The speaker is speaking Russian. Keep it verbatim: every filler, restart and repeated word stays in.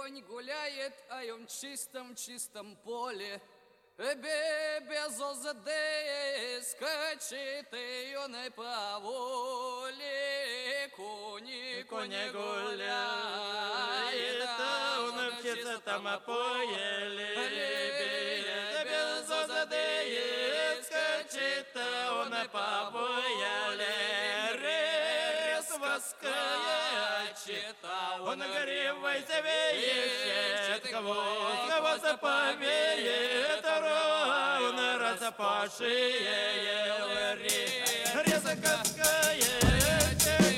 конь гуляет, а он в чистом-чистом поле. Без озады скачет, и он и по воле. Кони, кони гуляет, а он в чистом поле. Без озады скачет, он и по воле. Он горевой завеет, кого, кого заповеет, он разопашие, резко скает.